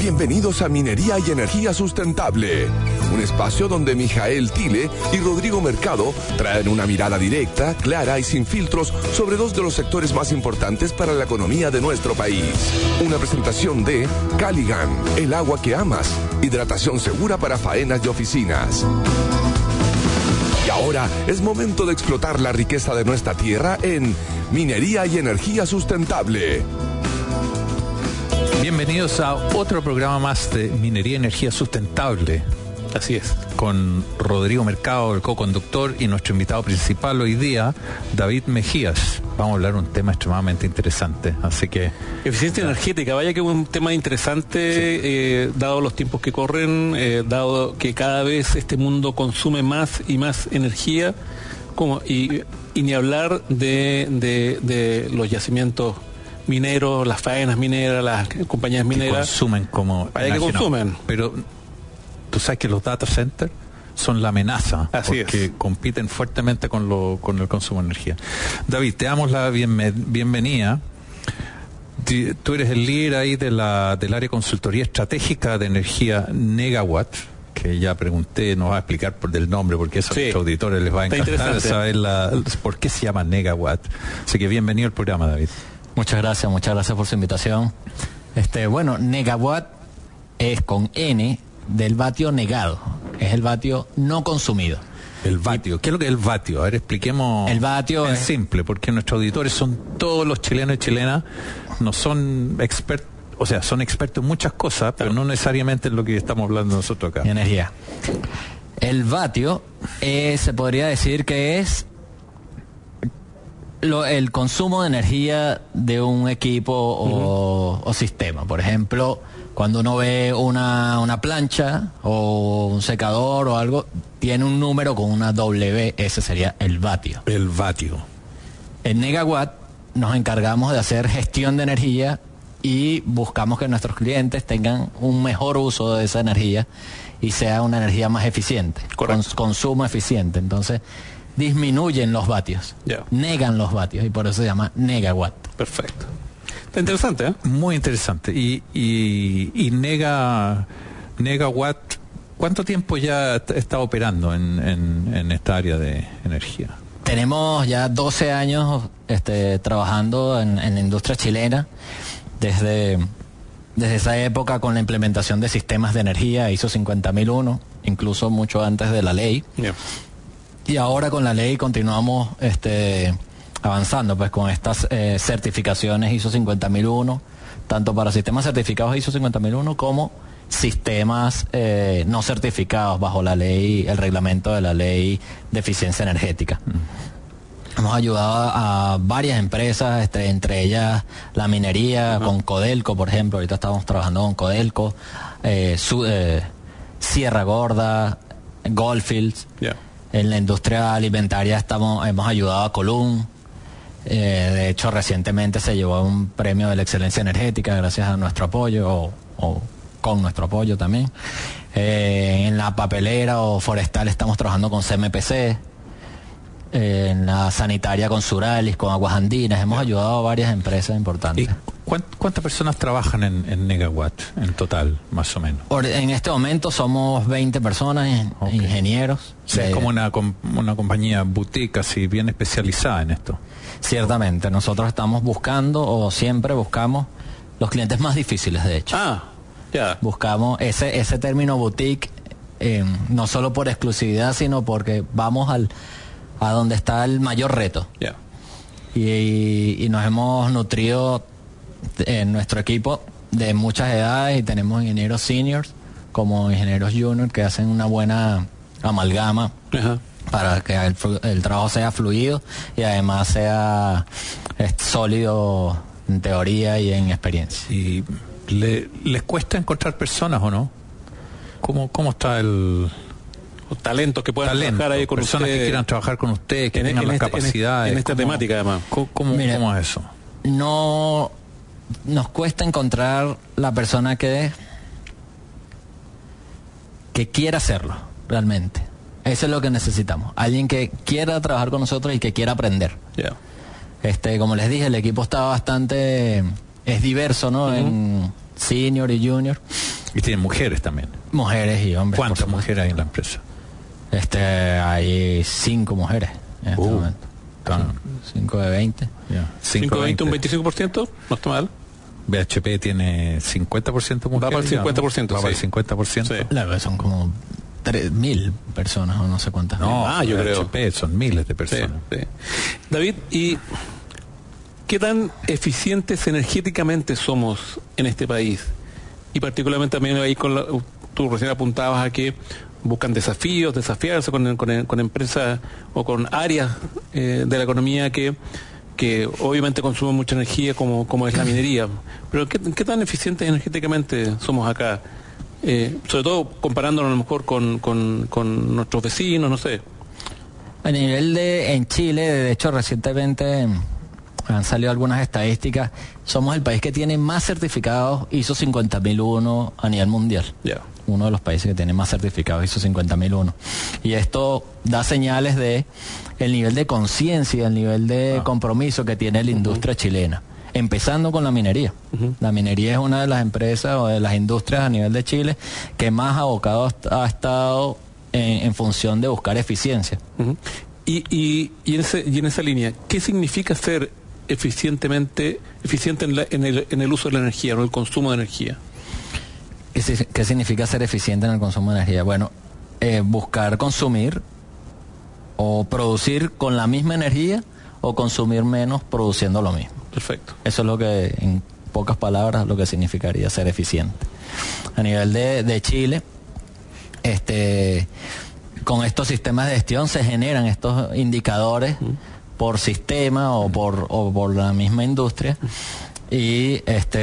Bienvenidos a Minería y Energía Sustentable, un espacio donde Mijael Tile y Rodrigo Mercado traen una mirada directa, clara y sin filtros sobre dos de los sectores más importantes para la economía de nuestro país. Una presentación de Caligan, el agua que amas, hidratación segura para faenas de oficinas. Y ahora es momento de explotar la riqueza de nuestra tierra en Minería y Energía Sustentable. Bienvenidos a otro programa más de Minería y Energía Sustentable. Así es. Con Rodrigo Mercado, el co-conductor, y nuestro invitado principal hoy día, David Mejías. Vamos a hablar de un tema extremadamente interesante, así que... Eficiencia energética, vaya que es un tema interesante, sí. Dado los tiempos que corren, dado que cada vez este mundo consume más y más energía, y ni hablar de los yacimientos mineros, las faenas mineras, las compañías mineras. Que consumen como... Vaya que consumen. Pero tú sabes que los data centers son la amenaza. Así porque es. Compiten fuertemente con el consumo de energía. David, te damos la bienvenida. Tú eres el líder ahí del área de consultoría estratégica de energía Negawatt, que ya pregunté, nos va a explicar del nombre, porque eso a nuestros auditores les va a encantar saber por qué se llama Negawatt. Así que bienvenido al programa, David. Muchas gracias por su invitación. Bueno, Negawatt es con N del vatio negado, es el vatio no consumido. El vatio, ¿qué es lo que es el vatio? A ver, expliquemos. El vatio es simple, porque nuestros auditores son todos los chilenos y chilenas, no son expertos, o sea, son expertos en muchas cosas, pero no necesariamente en lo que estamos hablando nosotros acá. Energía. El vatio se podría decir que es el consumo de energía de un equipo o sistema. Por ejemplo, cuando uno ve una plancha o un secador o algo, tiene un número con una W, ese sería el vatio. El vatio. En Negawatt nos encargamos de hacer gestión de energía y buscamos que nuestros clientes tengan un mejor uso de esa energía y sea una energía más eficiente, consumo eficiente. Entonces disminuyen los vatios, negan los vatios, y por eso se llama Negawatt. Perfecto. Está interesante, ¿eh? Muy interesante. Y Negawatt, ¿cuánto tiempo ya está operando en esta área de energía? Tenemos ya 12 años trabajando en la industria chilena, desde esa época con la implementación de sistemas de energía ISO 50001, incluso mucho antes de la ley. Yeah. Y ahora con la ley continuamos avanzando pues con estas certificaciones ISO 50001, tanto para sistemas certificados ISO 50001 como sistemas no certificados bajo la ley, el reglamento de la ley de eficiencia energética. Hemos ayudado a varias empresas, entre ellas la minería, con Codelco, por ejemplo. Ahorita estamos trabajando con Codelco, Sierra Gorda, Goldfields. Yeah. En la industria alimentaria hemos ayudado a Column. De hecho, recientemente se llevó un premio de la excelencia energética gracias a nuestro apoyo o con nuestro apoyo también. En la papelera o forestal estamos trabajando con CMPC. En la sanitaria con Suralis, con Aguas Andinas. Hemos ayudado a varias empresas importantes. ¿Y cuántas personas trabajan en Negawatt en total, más o menos? En este momento somos 20 personas, ingenieros. O sea, es como una compañía boutique, así bien especializada en esto. Ciertamente, nosotros estamos buscando, o siempre buscamos, los clientes más difíciles, de hecho. Buscamos ese término boutique, no solo por exclusividad, sino porque vamos a donde está el mayor reto. Y nos hemos nutrido en nuestro equipo de muchas edades, y tenemos ingenieros seniors como ingenieros juniors que hacen una buena amalgama para que el trabajo sea fluido y además sea sólido en teoría y en experiencia. ¿Y les cuesta encontrar personas o no? ¿Cómo está el talentos que puedan trabajar ahí con personas usted, que quieran trabajar con usted, que tengan las capacidades en esta temática además? ¿Cómo es eso? No nos cuesta encontrar la persona que quiera hacerlo realmente. Eso es lo que necesitamos, alguien que quiera trabajar con nosotros y que quiera aprender. Como les dije, el equipo está es diverso, ¿no? En senior y junior. Y tienen mujeres también. Mujeres y hombres. ¿Cuántas mujeres hay en la empresa? Hay 5 mujeres en este momento. 5 de 20. 5 de 20, un 25%, no está mal. BHP tiene 50% mujeres. Va para el 50%. Va para el 50%. Sí. Claro, son como 3.000 personas o no sé cuántas. No, yo creo. BHP son miles de personas. Sí. David, ¿y qué tan eficientes energéticamente somos en este país? Y particularmente también ahí tú recién apuntabas a que buscan desafiarse con empresas o con áreas de la economía que obviamente consumen mucha energía como es la minería. Pero ¿qué tan eficientes energéticamente somos acá? Sobre todo comparándonos a lo mejor con nuestros vecinos, no sé. A nivel en Chile, de hecho recientemente han salido algunas estadísticas, somos el país que tiene más certificados ISO 50001 a nivel mundial. Yeah. Uno de los países que tiene más certificados ISO 50001. Y esto da señales de el nivel de conciencia, el nivel de compromiso que tiene la industria chilena. Empezando con la minería. La minería es una de las empresas o de las industrias a nivel de Chile que más abocado ha estado en función de buscar eficiencia. Y en esa línea, ¿qué significa ser eficiente en el uso de la energía o el consumo de energía? ¿Qué significa ser eficiente en el consumo de energía? Bueno, buscar consumir o producir con la misma energía o consumir menos produciendo lo mismo. Perfecto. Eso es lo que, en pocas palabras, lo que significaría ser eficiente. A nivel de Chile, con estos sistemas de gestión se generan estos indicadores por sistema o por la misma industria y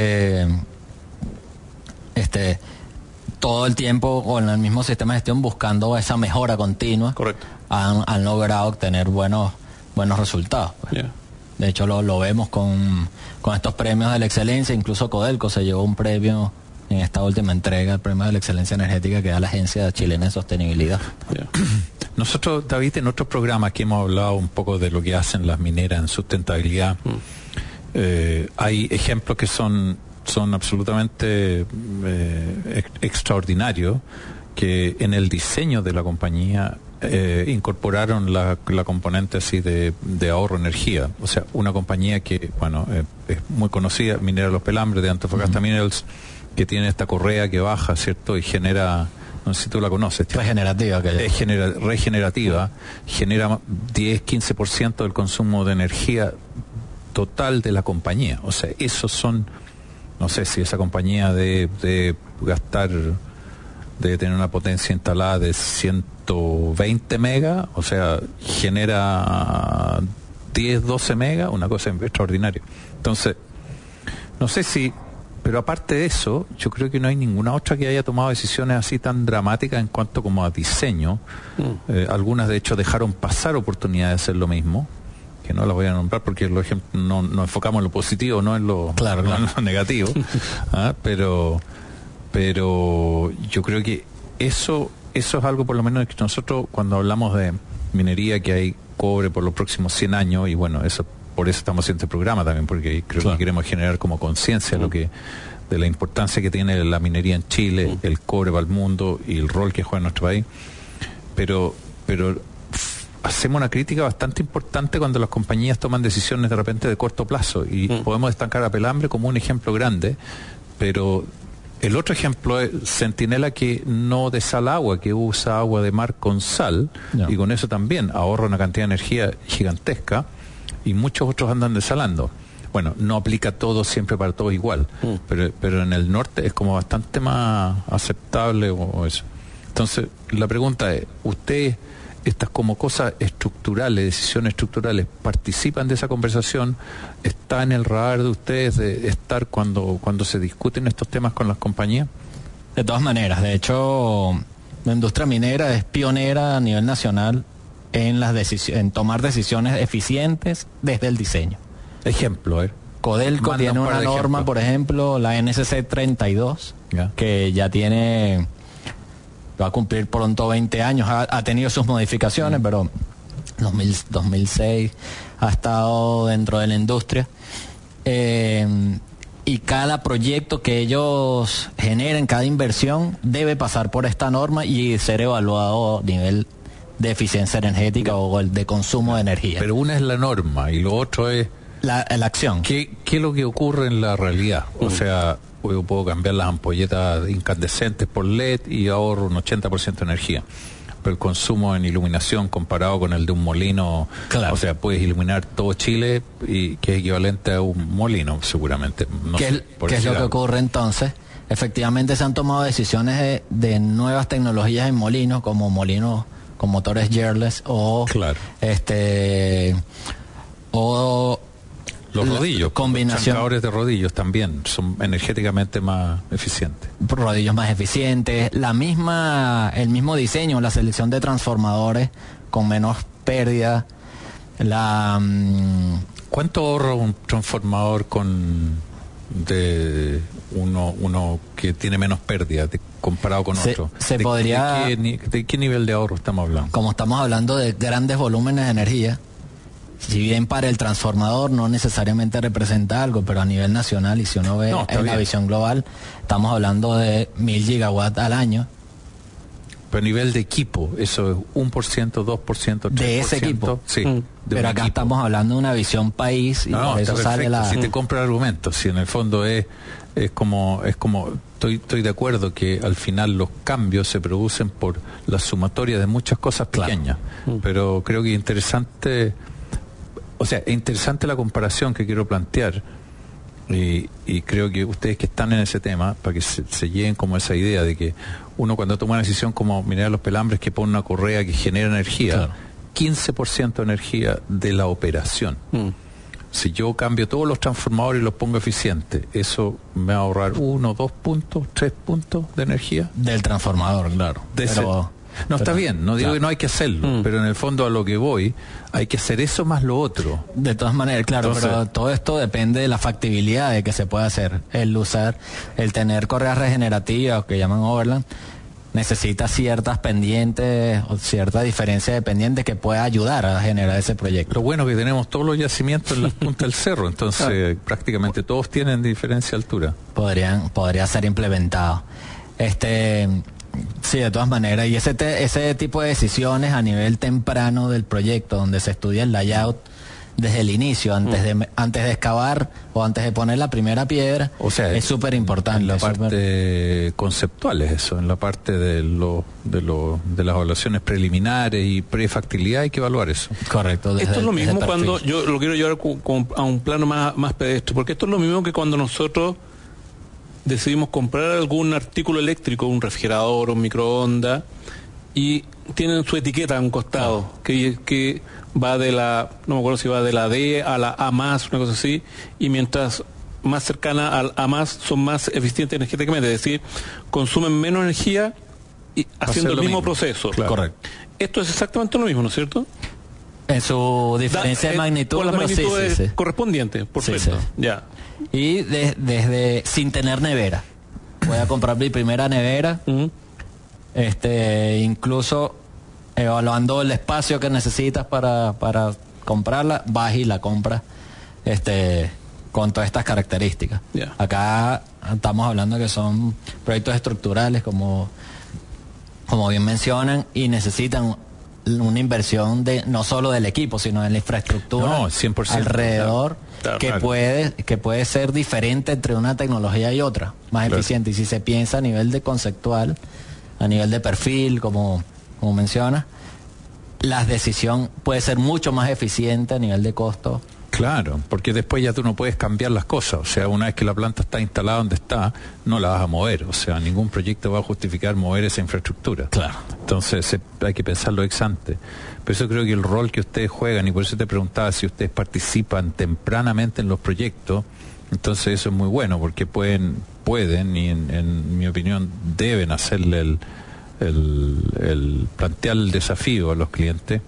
todo el tiempo con el mismo sistema de gestión buscando esa mejora continua. Correcto. Han logrado obtener buenos resultados. Pues. Yeah. De hecho lo vemos con estos premios de la excelencia. Incluso Codelco se llevó un premio en esta última entrega, el premio de la excelencia energética que da la Agencia Chilena de Sostenibilidad. Yeah. Nosotros, David, en otros programas que hemos hablado un poco de lo que hacen las mineras en sustentabilidad, hay ejemplos que son absolutamente extraordinarios, que en el diseño de la compañía incorporaron la componente así de ahorro de energía. O sea, una compañía que, es muy conocida, Minera Los Pelambres de Antofagasta Minerals, que tiene esta correa que baja, ¿cierto? Y genera, no sé si tú la conoces. Regenerativa. Regenerativa, genera 10-15% del consumo de energía total de la compañía. O sea, esos son, no sé si esa compañía de gastar, debe tener una potencia instalada de 120 megas, o sea, genera 10-12 megas, una cosa extraordinaria. Entonces, no sé si, pero aparte de eso, yo creo que no hay ninguna otra que haya tomado decisiones así tan dramáticas en cuanto como a diseño. Algunas, de hecho, dejaron pasar oportunidades de hacer lo mismo, que no las voy a nombrar porque no enfocamos en lo positivo, no en lo, claro. En lo negativo. Pero yo creo que eso es algo, por lo menos, que nosotros cuando hablamos de minería, que hay cobre por los próximos 100 años, y bueno, por eso estamos haciendo este programa también, porque creo que queremos generar como conciencia de la importancia que tiene la minería en Chile, el cobre para el mundo y el rol que juega en nuestro país. Pero hacemos una crítica bastante importante cuando las compañías toman decisiones de repente de corto plazo, y podemos destacar a Pelambre como un ejemplo grande, pero el otro ejemplo es Centinela, que no desala agua, que usa agua de mar con sal, y con eso también ahorra una cantidad de energía gigantesca, y muchos otros andan desalando. Bueno, no aplica todo siempre para todos igual, pero en el norte es como bastante más aceptable o eso. Entonces, la pregunta es, ¿ustedes, estas como cosas estructurales, decisiones estructurales, participan de esa conversación? ¿Está en el radar de ustedes de estar cuando se discuten estos temas con las compañías? De todas maneras, de hecho, la industria minera es pionera a nivel nacional en tomar decisiones eficientes desde el diseño. Ejemplo, Codelco tiene una norma, por ejemplo, la NSC 32, que ya va a cumplir pronto 20 años, ha tenido sus modificaciones, pero 2006 ha estado dentro de la industria. y cada proyecto que ellos generen, cada inversión, debe pasar por esta norma y ser evaluado a nivel de eficiencia energética o el de consumo de energía. Pero una es la norma y lo otro es la acción. ¿Qué es lo que ocurre en la realidad? O sea, yo puedo cambiar las ampolletas incandescentes por LED y ahorro un 80% de energía. Pero el consumo en iluminación comparado con el de un molino, claro. O sea, puedes iluminar todo Chile y que es equivalente a un molino, seguramente. No ¿Qué es lo que ocurre entonces? Efectivamente se han tomado decisiones de nuevas tecnologías en molinos, como molinos con motores gearless o claro. O los rodillos, combinación de rodillos también son energéticamente más eficientes. Rodillos más eficientes, el mismo diseño, la selección de transformadores con menos pérdida. ¿Cuánto ahorra un transformador de uno que tiene menos pérdida comparado con otro? ¿De qué nivel de ahorro estamos hablando? Como estamos hablando de grandes volúmenes de energía, si bien para el transformador no necesariamente representa algo, pero a nivel nacional, y si uno ve la visión global, estamos hablando de 1000 gigawatts al año. Pero a nivel de equipo, eso es 1%, 2%, 3%. De ese equipo. Sí. Pero acá estamos hablando de una visión país y por eso sale la... Si te compra argumentos, si en el fondo es como estoy de acuerdo que al final los cambios se producen por la sumatoria de muchas cosas pequeñas. Claro. Pero creo que es interesante la comparación que quiero plantear y creo que ustedes que están en ese tema, para que se lleguen como esa idea de que uno cuando toma una decisión como mirar los pelambres que pone una correa que genera energía, claro. 15% de energía de la operación. Si yo cambio todos los transformadores y los pongo eficientes, eso me va a ahorrar 1, 2 puntos, 3 puntos de energía. Del transformador, claro. Está bien, no digo que no hay que hacerlo, pero en el fondo a lo que voy, hay que hacer eso más lo otro. De todas maneras, claro, entonces, pero todo esto depende de la factibilidad de que se pueda hacer. El tener correas regenerativas, que llaman overland, necesita ciertas pendientes o cierta diferencia de pendientes que pueda ayudar a generar ese proyecto. Lo bueno que tenemos todos los yacimientos en la punta del cerro, entonces prácticamente todos tienen diferencia de altura. Podría ser implementado. Sí, de todas maneras, y ese tipo de decisiones a nivel temprano del proyecto, donde se estudia el layout desde el inicio, antes de excavar o antes de poner la primera piedra, o sea, es súper importante. En la parte conceptual es eso, en la parte de las evaluaciones preliminares y prefactibilidad hay que evaluar eso. Correcto. Esto es lo mismo cuando, yo lo quiero llevar a un plano más pedestre, porque esto es lo mismo que cuando nosotros decidimos comprar algún artículo eléctrico, un refrigerador, un microondas, y tienen su etiqueta a un costado, que va de no me acuerdo si va de la D a la A+, una cosa así, y mientras más cercana al A+, son más eficientes energéticamente, es decir, consumen menos energía y haciendo el mismo proceso. Claro. Correcto. Esto es exactamente lo mismo, ¿no es cierto? En su diferencia de magnitud. Con las magnitudes correspondientes, perfecto. Sí. Ya. Y desde sin tener nevera. Voy a comprar mi primera nevera, incluso evaluando el espacio que necesitas para comprarla, vas y la compras con todas estas características. Yeah. Acá estamos hablando que son proyectos estructurales, como bien mencionan, y necesitan una inversión no solo del equipo, sino de la infraestructura 100%, alrededor, claro. que puede ser diferente entre una tecnología y otra, más eficiente. Y si se piensa a nivel de conceptual, a nivel de perfil, como menciona, la decisión puede ser mucho más eficiente a nivel de costo. Claro, porque después ya tú no puedes cambiar las cosas, o sea, una vez que la planta está instalada donde está, no la vas a mover, o sea, ningún proyecto va a justificar mover esa infraestructura. Claro. Entonces hay que pensarlo ex ante. Por eso creo que el rol que ustedes juegan, y por eso te preguntaba si ustedes participan tempranamente en los proyectos, entonces eso es muy bueno, porque pueden y en mi opinión deben hacerle plantear el desafío a los clientes,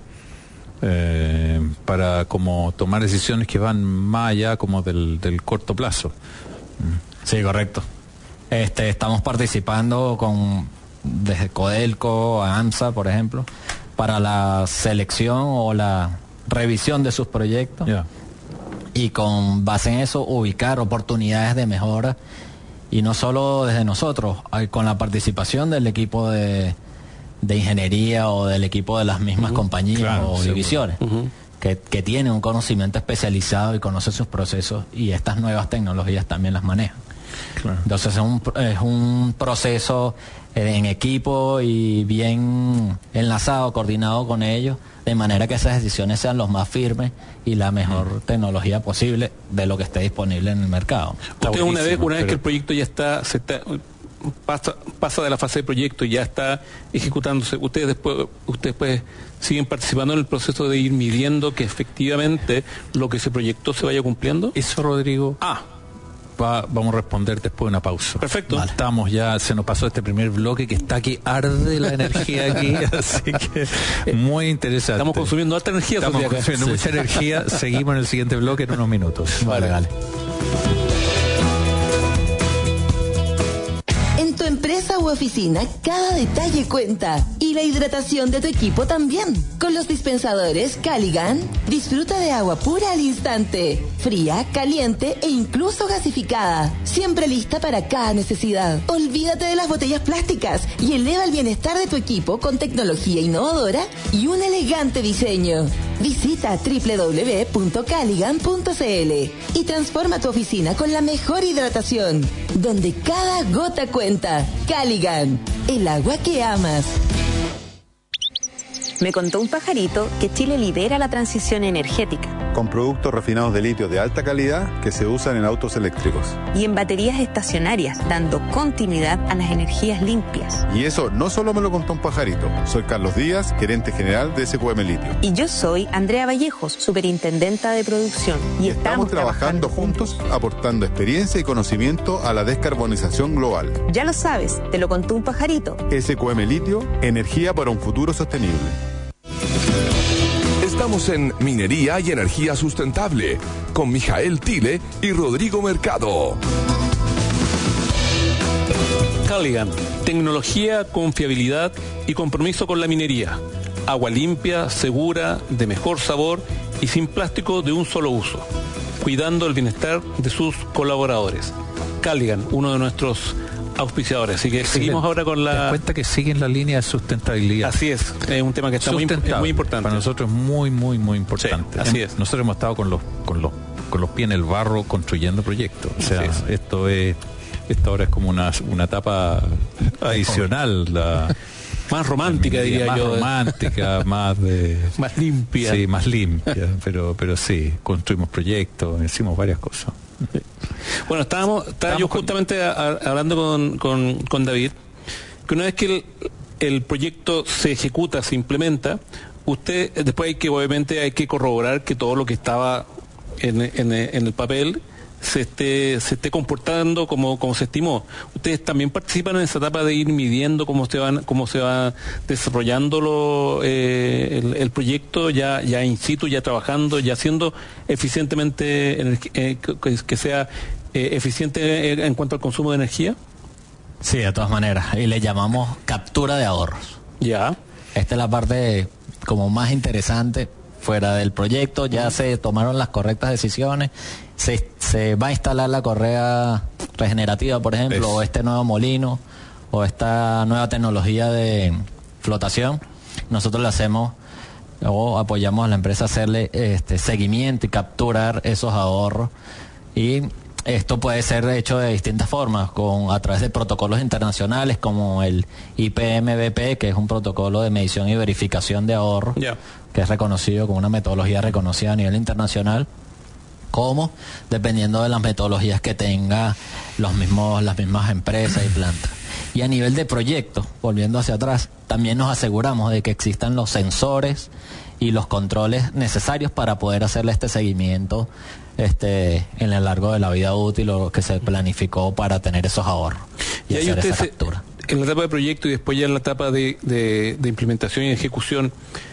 para como tomar decisiones que van más allá como del corto plazo. Sí, correcto. Estamos participando desde Codelco a AMSA, por ejemplo, para la selección o la revisión de sus proyectos. Yeah. y con base en eso ubicar oportunidades de mejora, y no solo desde nosotros, con la participación del equipo de ingeniería o del equipo de las mismas compañías o divisiones, que tienen un conocimiento especializado y conocen sus procesos, y estas nuevas tecnologías también las manejan. Claro. Entonces es un proceso en equipo y bien enlazado, coordinado con ellos, de manera que esas decisiones sean los más firmes y la mejor tecnología posible de lo que esté disponible en el mercado. Usted una vez que el proyecto ya pasa de la fase de proyecto y ya está ejecutándose, ustedes después siguen participando en el proceso de ir midiendo que efectivamente lo que se proyectó se vaya cumpliendo. Eso, Rodrigo. Vamos a responder después de una pausa. Perfecto. Vale. Estamos ya, se nos pasó este primer bloque que está que arde la energía aquí, así que muy interesante. Estamos consumiendo alta energía. Estamos consumiendo mucha energía. Seguimos en el siguiente bloque en unos minutos. Vale. En tu empresa u oficina, cada detalle cuenta. Y la hidratación de tu equipo también. Con los dispensadores Caligan, disfruta de agua pura al instante. Fría, caliente e incluso gasificada. Siempre lista para cada necesidad. Olvídate de las botellas plásticas y eleva el bienestar de tu equipo con tecnología innovadora y un elegante diseño. Visita www.caligan.cl y transforma tu oficina con la mejor hidratación, donde cada gota cuenta. Caligan, el agua que amas. Me contó un pajarito que Chile lidera la transición energética. Con productos refinados de litio de alta calidad que se usan en autos eléctricos. Y en baterías estacionarias, dando continuidad a las energías limpias. Y eso no solo me lo contó un pajarito. Soy Carlos Díaz, gerente general de SQM Litio. Y yo soy Andrea Vallejos, superintendenta de producción. Y estamos trabajando juntos, aportando experiencia y conocimiento a la descarbonización global. Ya lo sabes, te lo contó un pajarito. SQM Litio, energía para un futuro sostenible. Estamos en Minería y Energía Sustentable con Mijael Tile y Rodrigo Mercado. Caligan, tecnología, confiabilidad y compromiso con la minería. Agua limpia, segura, de mejor sabor y sin plástico de un solo uso. Cuidando el bienestar de sus colaboradores. Caligan, uno de nuestros auspiciadores. Así que seguimos ahora con la... Te das cuenta que siguen la línea de sustentabilidad. Así es un tema que está muy importante. Para nosotros es muy importante. Sí, así es. Nosotros hemos estado con los pies en el barro construyendo proyectos. O sea, esto ahora es como una etapa adicional. Más romántica, diría yo. Más romántica, más limpia. Sí, más limpia. Pero sí, construimos proyectos, hicimos varias cosas. Bueno, estaba yo justamente hablando con David, que una vez que el proyecto se ejecuta, se implementa, usted después obviamente hay que corroborar que todo lo que estaba en el papel se esté comportando como se estimó. Ustedes también participan en esa etapa de ir midiendo cómo se va desarrollando el proyecto ya in situ, ya trabajando, ya siendo eficientemente que sea eficiente en cuanto al consumo de energía. Sí, de todas maneras, y le llamamos captura de ahorros. Ya. Esta es la parte como más interesante. Fuera del proyecto ya se tomaron las correctas decisiones, se va a instalar la correa regenerativa, por ejemplo, o este nuevo molino, o esta nueva tecnología de flotación. Nosotros le hacemos o apoyamos a la empresa a hacerle seguimiento y capturar esos ahorros, y esto puede ser hecho de distintas formas, a través de protocolos internacionales como el IPMBP, que es un protocolo de medición y verificación de ahorros, que es reconocido como una metodología reconocida a nivel internacional, como dependiendo de las metodologías que tenga las mismas empresas y plantas. Y a nivel de proyecto, volviendo hacia atrás, también nos aseguramos de que existan los sensores y los controles necesarios para poder hacerle este seguimiento en el largo de la vida útil, o que se planificó para tener esos ahorros y hacer esa captura. En la etapa de proyecto y después ya en la etapa de implementación y ejecución,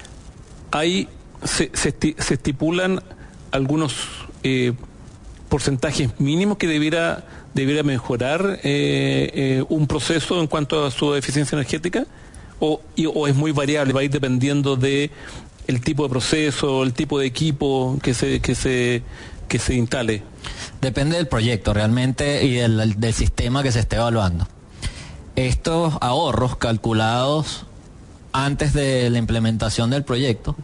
ahí se estipulan algunos porcentajes mínimos que debiera mejorar un proceso en cuanto a su eficiencia energética, o es muy variable, va a ir dependiendo de el tipo de proceso, el tipo de equipo que se que se instale? Depende del proyecto realmente y del sistema que se esté evaluando. Estos ahorros calculados antes de la implementación del proyecto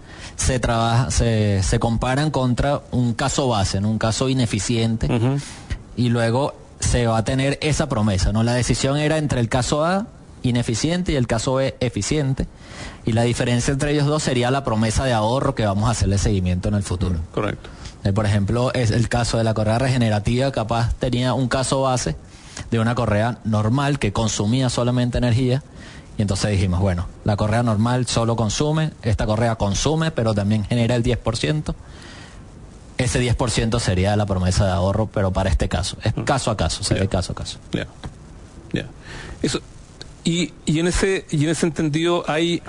se comparan contra un caso base, ¿no? Un caso ineficiente, y luego se va a tener esa promesa, ¿no? La decisión era entre el caso A, ineficiente, y el caso B, eficiente, y la diferencia entre ellos dos sería la promesa de ahorro que vamos a hacerle seguimiento en el futuro. Correcto. Por ejemplo, es el caso de la correa regenerativa, capaz tenía un caso base de una correa normal que consumía solamente energía, y entonces dijimos, bueno, la correa normal solo consume, esta correa consume, pero también genera el 10%. Ese 10% sería la promesa de ahorro, pero para este caso. Es caso a caso, se ve caso a caso. Ya. Eso. Y en ese entendido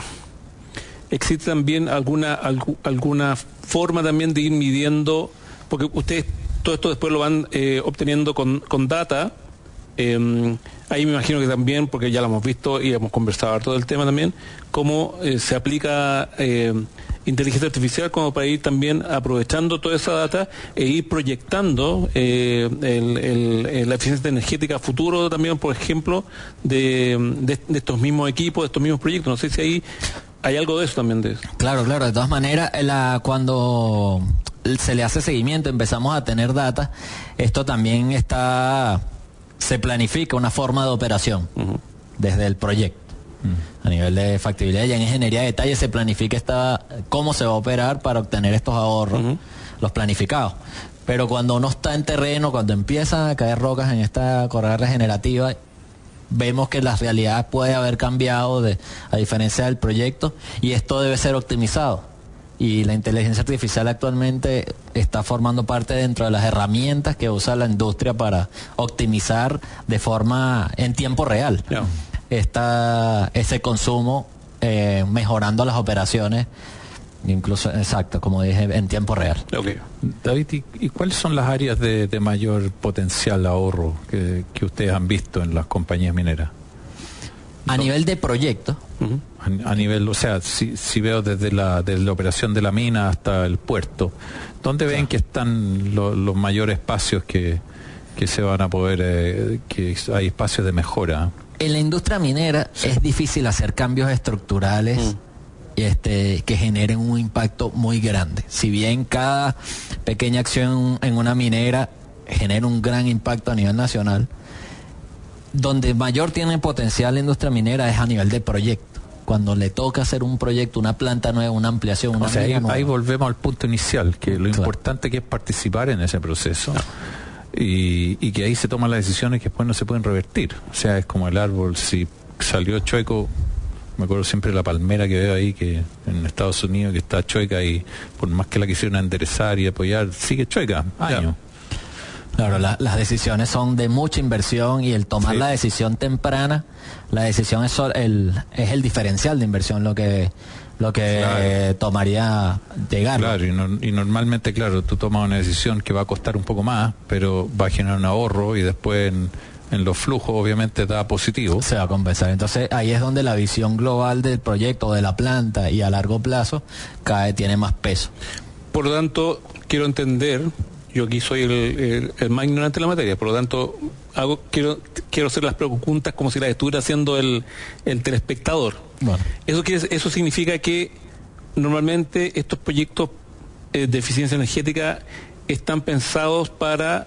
existe también alguna forma también de ir midiendo, porque ustedes todo esto después lo van obteniendo con data. Ahí me imagino que también, porque ya lo hemos visto y hemos conversado todo el tema también, cómo se aplica inteligencia artificial como para ir también aprovechando toda esa data e ir proyectando la eficiencia energética futuro también, por ejemplo, de estos mismos equipos, de estos mismos proyectos. No sé si ahí hay algo de eso también. De eso. Claro, de todas maneras, cuando se le hace seguimiento, empezamos a tener data, esto también se planifica una forma de operación desde el proyecto. A nivel de factibilidad y en ingeniería de detalle se planifica cómo se va a operar para obtener estos ahorros, los planificados. Pero cuando uno está en terreno, cuando empiezan a caer rocas en esta correa regenerativa, vemos que la realidad puede haber cambiado a diferencia del proyecto, y esto debe ser optimizado. Y la inteligencia artificial actualmente está formando parte dentro de las herramientas que usa la industria para optimizar de forma en tiempo real. Yeah. Ese consumo, mejorando las operaciones, incluso, exacto, como dije, en tiempo real. Okay. David, ¿y cuáles son las áreas de mayor potencial ahorro que ustedes han visto en las compañías mineras? A nivel de proyecto. A nivel, o sea, si veo desde la operación de la mina hasta el puerto, ¿dónde ven que están los mayores espacios que se van a poder, que hay espacios de mejora? En la industria minera es difícil hacer cambios estructurales que generen un impacto muy grande. Si bien cada pequeña acción en una minera genera un gran impacto a nivel nacional, donde mayor tiene potencial la industria minera es a nivel de proyecto. Cuando le toca hacer un proyecto, una planta nueva, una ampliación, una mina nueva. Ahí volvemos al punto inicial, que lo importante que es participar en ese proceso. Y que ahí se toman las decisiones que después no se pueden revertir. O sea, es como el árbol, si salió chueco, me acuerdo siempre de la palmera que veo ahí, que en Estados Unidos, que está chueca, y por más que la quisieran enderezar y apoyar, sigue chueca, años. Claro, las decisiones son de mucha inversión, y el tomar la decisión temprana, la decisión es el diferencial de inversión, lo que tomaría llegar. Claro, y normalmente, claro, tú tomas una decisión que va a costar un poco más, pero va a generar un ahorro, y después en los flujos obviamente da positivo. Se va a compensar. Entonces ahí es donde la visión global del proyecto, de la planta y a largo plazo tiene más peso. Por lo tanto, quiero entender, yo aquí soy el más ignorante de la materia, por lo tanto quiero hacer las preguntas como si las estuviera haciendo el telespectador. Bueno. Eso significa que normalmente estos proyectos de eficiencia energética están pensados para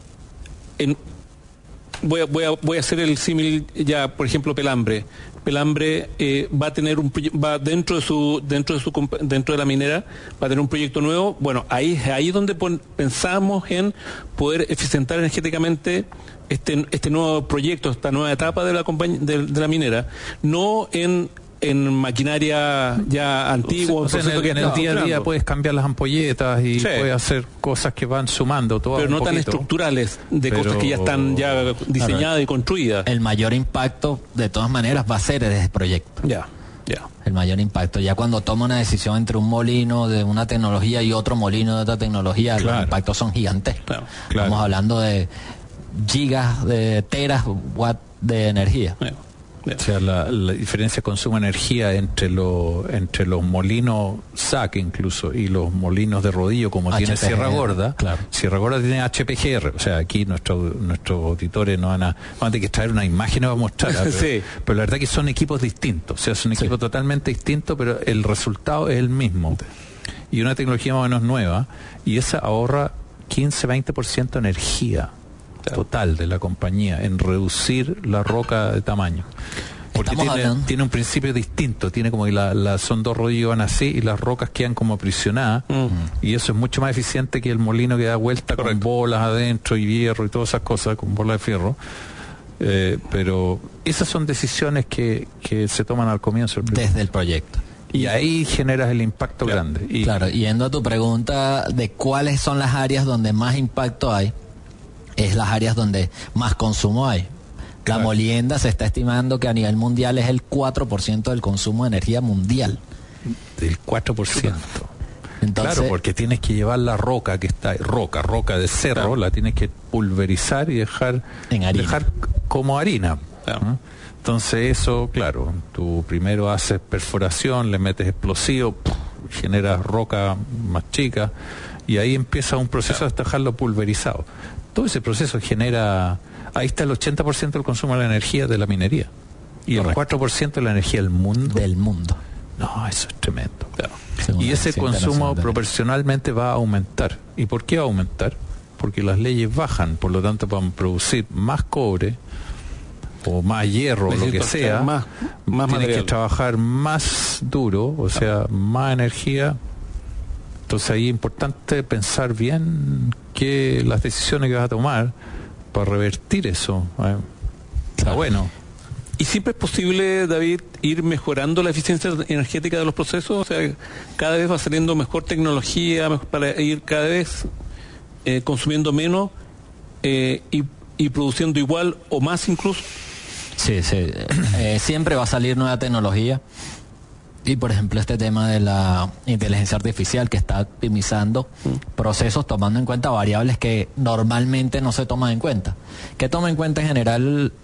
voy a hacer el símil ya, por ejemplo, Pelambre va a tener dentro de la minera va a tener un proyecto nuevo. Bueno, ahí es donde pensamos en poder eficientar energéticamente este nuevo proyecto, esta nueva etapa de la minera, no en maquinaria ya antigua. O sea, en el día a día puedes cambiar las ampolletas y puedes hacer cosas que van sumando todo. Pero no tan estructurales, cosas que ya están ya diseñadas y construidas. El mayor impacto, de todas maneras, va a ser desde el proyecto. Ya. El mayor impacto. Ya cuando toma una decisión entre un molino de una tecnología y otro molino de otra tecnología, los impactos son gigantescos. Claro. Estamos hablando de gigas, de teras, watt de energía. O sea, la diferencia de consumo de energía entre los molinos SAC incluso y los molinos de rodillo, como HPGR, tiene Sierra Gorda. Claro. Sierra Gorda tiene HPGR. O sea, aquí nuestros auditores no van a tener que traer una imagen para mostrar. Pero la verdad que son equipos distintos. O sea, son equipos totalmente distintos, pero el resultado es el mismo. Y una tecnología más o menos nueva, y esa ahorra 15-20% de energía total de la compañía en reducir la roca de tamaño, porque tiene un principio distinto, tiene como que son dos rodillos van así y las rocas quedan como aprisionadas, y eso es mucho más eficiente que el molino que da vuelta con bolas adentro y hierro y todas esas cosas, con bolas de fierro. Pero esas son decisiones que se toman al comienzo desde el proyecto, y ahí generas el impacto grande. Claro, yendo a tu pregunta de cuáles son las áreas donde más impacto hay, es las áreas donde más consumo hay. La molienda se está estimando que a nivel mundial es el 4% del consumo de energía mundial. Del 4%. Entonces, claro, porque tienes que llevar la roca que está, roca de cerro, la tienes que pulverizar y dejar como harina. Entonces eso, claro, tú primero haces perforación, le metes explosivo, generas roca más chica, y ahí empieza un proceso hasta dejarlo pulverizado. Todo ese proceso genera, ahí está el 80% del consumo de la energía de la minería, y el 4% de la energía del mundo. No, eso es tremendo. Y ese consumo proporcionalmente va a aumentar. ¿Y por qué va a aumentar? Porque las leyes bajan, por lo tanto, para producir más cobre o más hierro, o lo que sea, más tienes que trabajar más duro, o sea, más energía. Entonces ahí es importante pensar bien las decisiones que vas a tomar para revertir eso. Está bueno. ¿Y siempre es posible, David, ir mejorando la eficiencia energética de los procesos? O sea, cada vez va saliendo mejor tecnología para ir cada vez consumiendo menos y produciendo igual o más incluso. Sí. Siempre va a salir nueva tecnología. Y por ejemplo este tema de la inteligencia artificial que está optimizando procesos tomando en cuenta variables que normalmente no se toman en cuenta. ¿Qué toma en cuenta en general?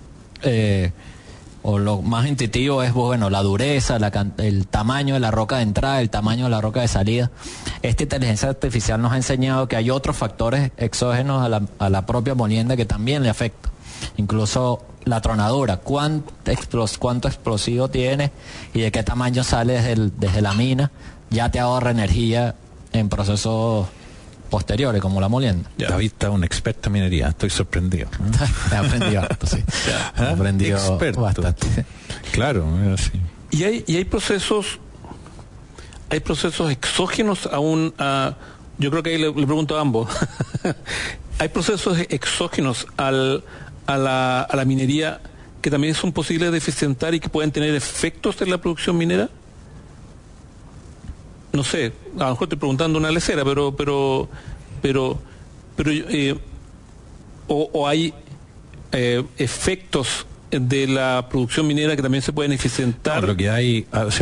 O lo más intuitivo es, bueno, la dureza, el tamaño de la roca de entrada, el tamaño de la roca de salida. Esta inteligencia artificial nos ha enseñado que hay otros factores exógenos a la propia molienda que también le afectan. Incluso la tronadura, cuánto explosivo tiene y de qué tamaño sale desde la mina, ya te ahorra energía en procesos posteriores como la molienda. David está un experto en minería, estoy sorprendido. He aprendido harto, sí. He aprendido bastante. Claro, así. Y hay procesos exógenos yo creo que ahí le pregunto a ambos. Hay procesos exógenos a la minería que también son posibles de eficientar y que pueden tener efectos en la producción minera. No sé, a lo mejor estoy preguntando una lecera, pero hay efectos de la producción minera que también se pueden eficientar. Lo que hay,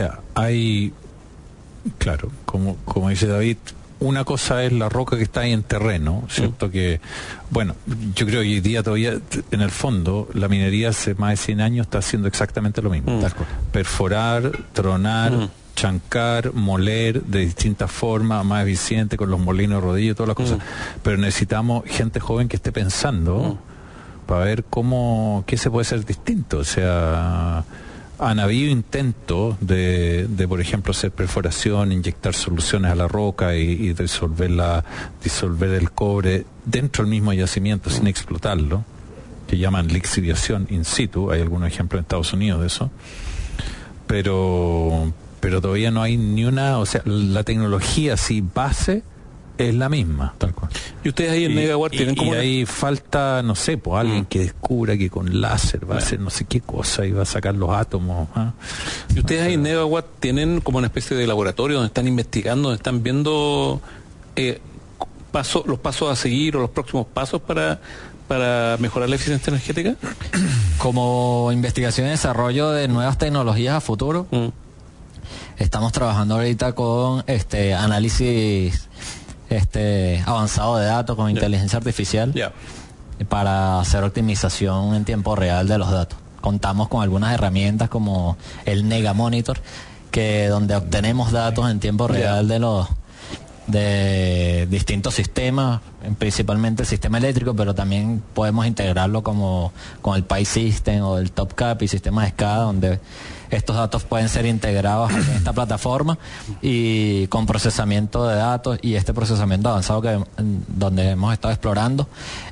claro, como dice David, una cosa es la roca que está ahí en terreno, ¿cierto? Que, bueno, yo creo que hoy día todavía, en el fondo, la minería hace más de 100 años está haciendo exactamente lo mismo. Perforar, tronar, chancar, moler de distintas formas, más eficiente, con los molinos de rodillo, todas las cosas. Pero necesitamos gente joven que esté pensando para ver qué se puede hacer distinto. O sea, han habido intentos de por ejemplo, hacer perforación, inyectar soluciones a la roca y disolver el cobre dentro del mismo yacimiento sin explotarlo, que llaman lixiviación in situ. Hay algunos ejemplos en Estados Unidos de eso. Pero todavía no hay ni una, o sea, la tecnología así base es la misma, tal cual. Y ustedes ahí en Negawatt tienen como ahí falta, no sé, pues alguien que descubra que con láser va a hacer no sé qué cosa y va a sacar los átomos. Y ustedes ahí en Negawatt tienen como una especie de laboratorio donde están investigando, donde están viendo los pasos a seguir o los próximos pasos para mejorar la eficiencia energética. Como investigación y desarrollo de nuevas tecnologías a futuro, estamos trabajando ahorita con análisis avanzado de datos con inteligencia artificial para hacer optimización en tiempo real de los datos, contamos con algunas herramientas como el Nega Monitor, donde obtenemos datos en tiempo real de distintos sistemas, principalmente el sistema eléctrico, pero también podemos integrarlo con el Pi System o el TopCap y sistemas SCADA, donde estos datos pueden ser integrados en esta plataforma y con procesamiento de datos y este procesamiento avanzado donde hemos estado explorando,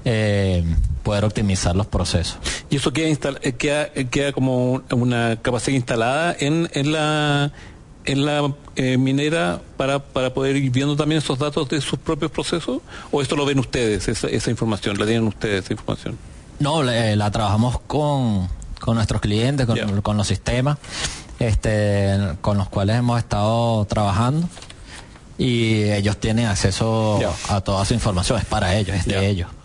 poder optimizar los procesos. ¿Y eso queda como una capacidad instalada en la minera para poder ir viendo también esos datos de sus propios procesos? ¿O esto lo ven ustedes, esa información? ¿La tienen ustedes esa información? No, la trabajamos con nuestros clientes, con los sistemas con los cuales hemos estado trabajando, y ellos tienen acceso a toda su información. Es para ellos, es de ellos.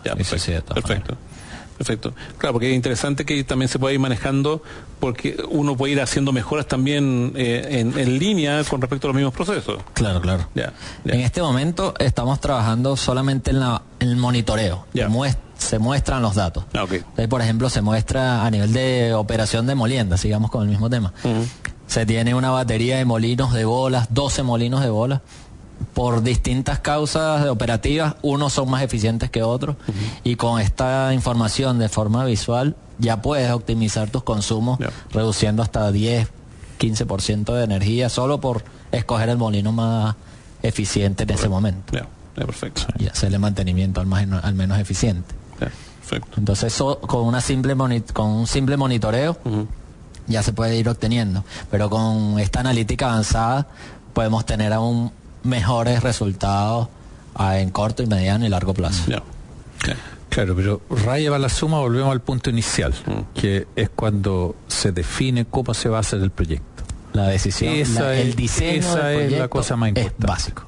Perfecto. Claro, porque es interesante que también se pueda ir manejando, porque uno puede ir haciendo mejoras también en línea con respecto a los mismos procesos. Claro. En este momento estamos trabajando solamente en el monitoreo. Se muestran los datos. Entonces, por ejemplo, se muestra a nivel de operación de molienda, sigamos con el mismo tema. Se tiene una batería de molinos de bolas, 12 molinos de bolas. Por distintas causas operativas, unos son más eficientes que otros, y con esta información de forma visual ya puedes optimizar tus consumos, reduciendo hasta 10-15% de energía solo por escoger el molino más eficiente en ese momento. Perfecto. Y hacerle mantenimiento al menos eficiente. Perfecto. Entonces eso con un simple monitoreo ya se puede ir obteniendo, pero con esta analítica avanzada podemos tener aún mejores resultados en corto y mediano y largo plazo. Claro, pero raya va la suma, volvemos al punto inicial, que es cuando se define cómo se va a hacer el proyecto. La decisión, el diseño esa del proyecto es la cosa más importante. Es básico.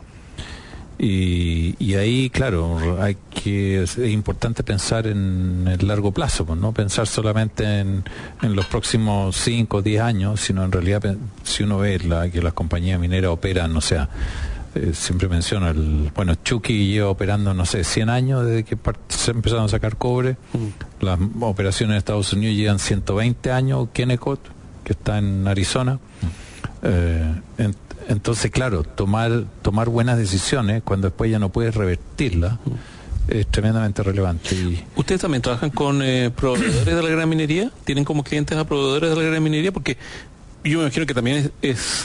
Y ahí, claro, es importante pensar en el largo plazo, pues no pensar solamente en los próximos 5 o 10 años, sino en realidad, si uno ve que las compañías mineras operan, siempre menciono Chucky lleva operando 100 años desde que se empezaron a sacar cobre. Las operaciones en Estados Unidos llevan 120 años. Kennecott, que está en Arizona. Entonces, claro, tomar buenas decisiones cuando después ya no puedes revertirlas es tremendamente relevante. ¿Ustedes también trabajan con proveedores de la gran minería? ¿Tienen como clientes a proveedores de la gran minería? Porque yo me imagino que también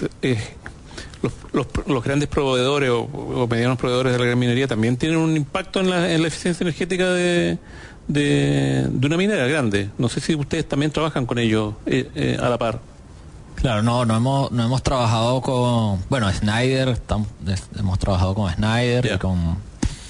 los grandes proveedores o medianos proveedores de la gran minería también tienen un impacto en la eficiencia energética de una minera grande. No sé si ustedes también trabajan con ellos a la par. Claro, no hemos trabajado con Schneider, hemos trabajado con Schneider y con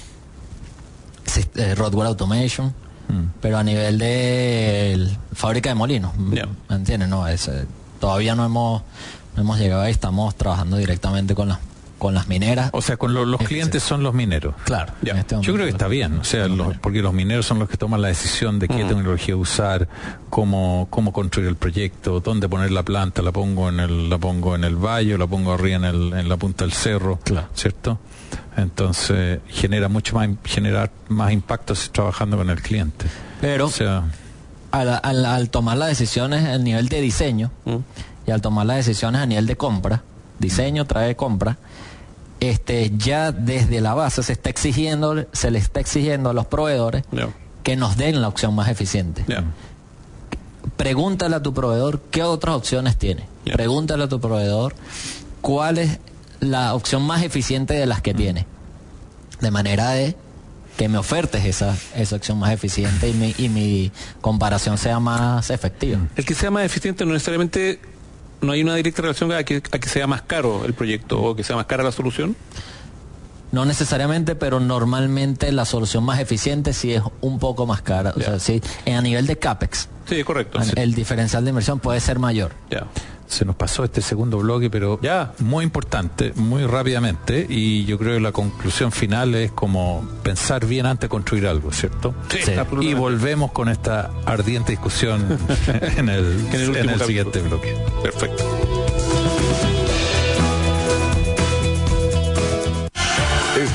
Rockwell Automation, pero a nivel de fábrica de molinos, ¿me entiendes? Todavía no hemos llegado ahí, estamos trabajando directamente con las mineras. O sea, con los clientes son los mineros. Claro. Yo creo que está bien, porque los mineros son los que toman la decisión de qué tecnología usar, cómo construir el proyecto, dónde poner la planta, la pongo en el valle, la pongo arriba en la punta del cerro, ¿cierto? Entonces generar más impacto trabajando con el cliente. Pero al tomar las decisiones a nivel de diseño y al tomar las decisiones a nivel de compra, diseño trae compra, ya desde la base se le está exigiendo a los proveedores que nos den la opción más eficiente. Pregúntale a tu proveedor qué otras opciones tiene. Pregúntale a tu proveedor cuál es la opción más eficiente de las que tiene, de manera de que me ofertes esa opción más eficiente y mi comparación sea más efectiva. El que sea más eficiente no necesariamente, no hay una directa relación a que sea más caro el proyecto o que sea más cara la solución. No necesariamente, pero normalmente la solución más eficiente sí es un poco más cara. O sea, sí, a nivel de CAPEX. Sí, correcto. El diferencial de inversión puede ser mayor. Se nos pasó este segundo bloque, pero muy importante, muy rápidamente, y yo creo que la conclusión final es como pensar bien antes de construir algo, ¿cierto? Sí. Y volvemos con esta ardiente discusión en el siguiente bloque. Esta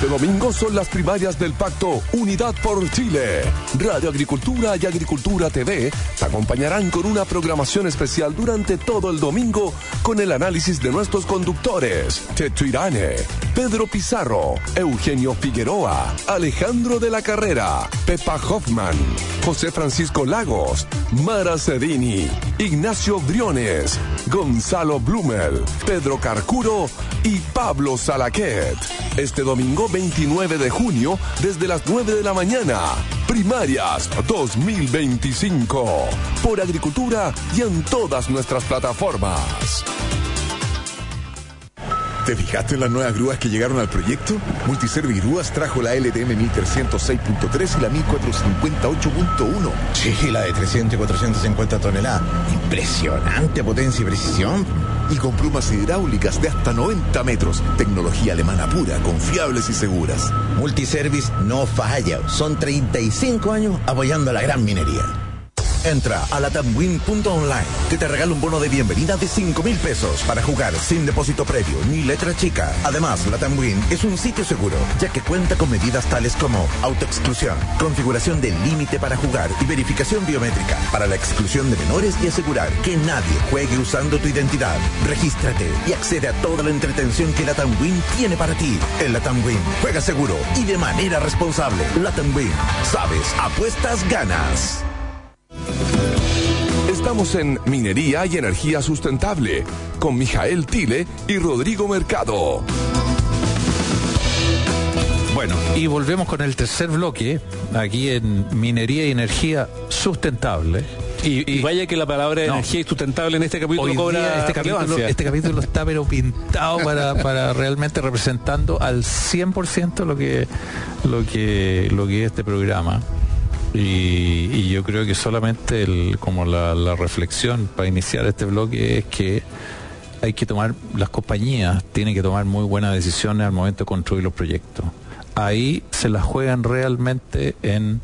Este domingo son las primarias del pacto Unidad por Chile. Radio Agricultura y Agricultura TV te acompañarán con una programación especial durante todo el domingo con el análisis de nuestros conductores: Checho Irane, Pedro Pizarro, Eugenio Figueroa, Alejandro de la Carrera, Pepa Hoffman, José Francisco Lagos, Mara Cedini, Ignacio Briones, Gonzalo Blumel, Pedro Carcuro y Pablo Salaquet. Este domingo 29 de junio, desde las 9 de la mañana. Primarias 2025. Por Agricultura y en todas nuestras plataformas. ¿Te fijaste en las nuevas grúas que llegaron al proyecto? Multiservi Grúas trajo la LTM 1306.3 y la 1458.1. Sí, la de 300 y 450 toneladas. Impresionante potencia y precisión. Y con plumas hidráulicas de hasta 90 metros. Tecnología alemana pura, confiables y seguras. Multiservice no falla. Son 35 años apoyando a la gran minería. Entra a latamwin.online, que te regala un bono de bienvenida de 5,000 pesos para jugar sin depósito previo ni letra chica. Además, Latamwin es un sitio seguro, ya que cuenta con medidas tales como autoexclusión, configuración del límite para jugar y verificación biométrica para la exclusión de menores y asegurar que nadie juegue usando tu identidad. Regístrate y accede a toda la entretención que Latamwin tiene para ti. En Latamwin, juega seguro y de manera responsable. Latamwin, sabes, apuestas, ganas. Estamos en Minería y Energía Sustentable con Mijael Tile y Rodrigo Mercado. Bueno, y volvemos con el tercer bloque aquí en Minería y Energía Sustentable. Y vaya que la palabra energía y sustentable en este capítulo cobra relevancia. Este capítulo está pero pintado para realmente representando al 100% lo que es este programa. Y yo creo que solamente la reflexión para iniciar este bloque es que las compañías tienen que tomar muy buenas decisiones al momento de construir los proyectos. Ahí se las juegan realmente en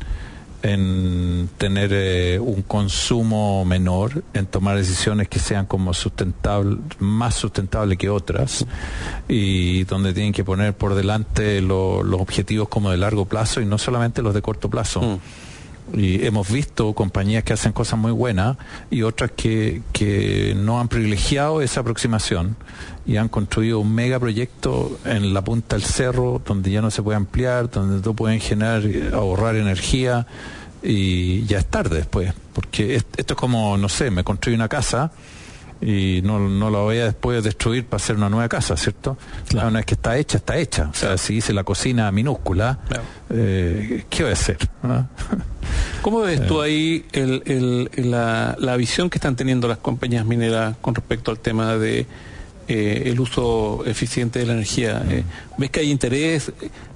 tener un consumo menor, en tomar decisiones que sean como más sustentables que otras, y donde tienen que poner por delante los objetivos como de largo plazo y no solamente los de corto plazo. Y hemos visto compañías que hacen cosas muy buenas y otras que no han privilegiado esa aproximación y han construido un megaproyecto en la punta del cerro donde ya no se puede ampliar, donde no pueden ahorrar energía, y ya es tarde después, porque esto es como, no sé, me construyo una casa y no la voy a después destruir para hacer una nueva casa, ¿cierto? Claro. Una vez que está hecha. O sea, si hice la cocina minúscula, claro. ¿Qué voy a hacer? ¿Ah? ¿Cómo ves tú ahí la visión que están teniendo las compañías mineras con respecto al tema de el uso eficiente de la energía? ¿Ves que hay interés?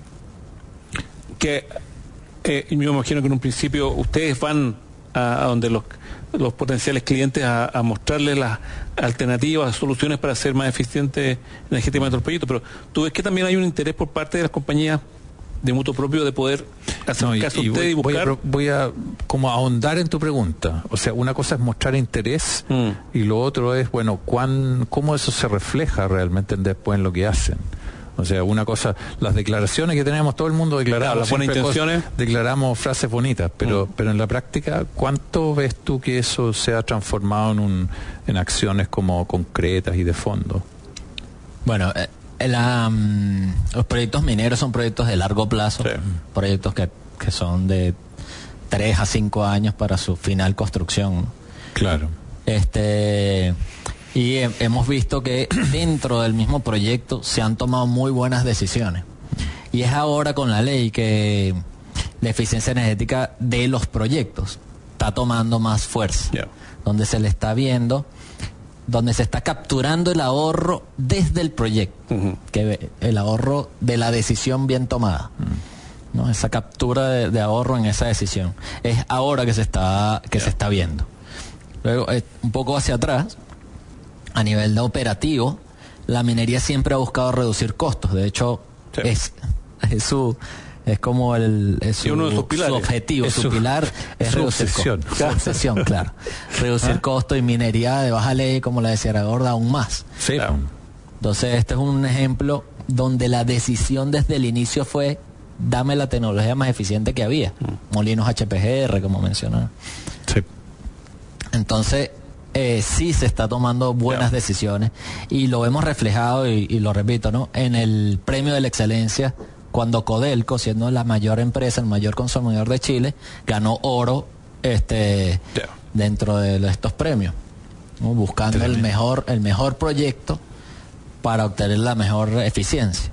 Yo me imagino que en un principio ustedes van a donde los potenciales clientes a mostrarles las alternativas, las soluciones para ser más eficientes energéticamente los proyectos, pero tú ves que también hay un interés por parte de las compañías de mutuo propio de poder hacer caso a usted y buscar. Voy a como ahondar en tu pregunta. O sea, una cosa es mostrar interés y lo otro es, bueno, cómo eso se refleja realmente después en lo que hacen. O sea, una cosa, las declaraciones que tenemos, todo el mundo declaramos, las buenas intenciones, declaramos frases bonitas, pero en la práctica, ¿cuánto ves tú que eso se ha transformado en acciones como concretas y de fondo? Bueno, los proyectos mineros son proyectos de largo plazo, sí. Proyectos que son de 3 a 5 años para su final construcción. Claro. Y hemos visto que dentro del mismo proyecto se han tomado muy buenas decisiones. Y es ahora con la ley que la eficiencia energética de los proyectos está tomando más fuerza. Yeah. Donde se le está viendo, donde se está capturando el ahorro desde el proyecto. Que el ahorro de la decisión bien tomada. ¿No? Esa captura de ahorro en esa decisión. Es ahora que se está viendo. Luego, un poco hacia atrás, a nivel de operativo, la minería siempre ha buscado reducir costos. De hecho, sí. es como su objetivo, su pilar es reducir costos. Su obsesión, claro. Reducir costos y minería de baja ley, como la decía Gorda, aún más. Sí. Entonces, este es un ejemplo donde la decisión desde el inicio fue dame la tecnología más eficiente que había, molinos HPGR, como mencionaba. Sí. Entonces, sí se está tomando buenas decisiones, y lo hemos reflejado, y lo repito, ¿no?, en el premio de la excelencia, cuando Codelco, siendo la mayor empresa, el mayor consumidor de Chile, ganó oro dentro de estos premios, ¿no?, buscando el mejor proyecto para obtener la mejor eficiencia.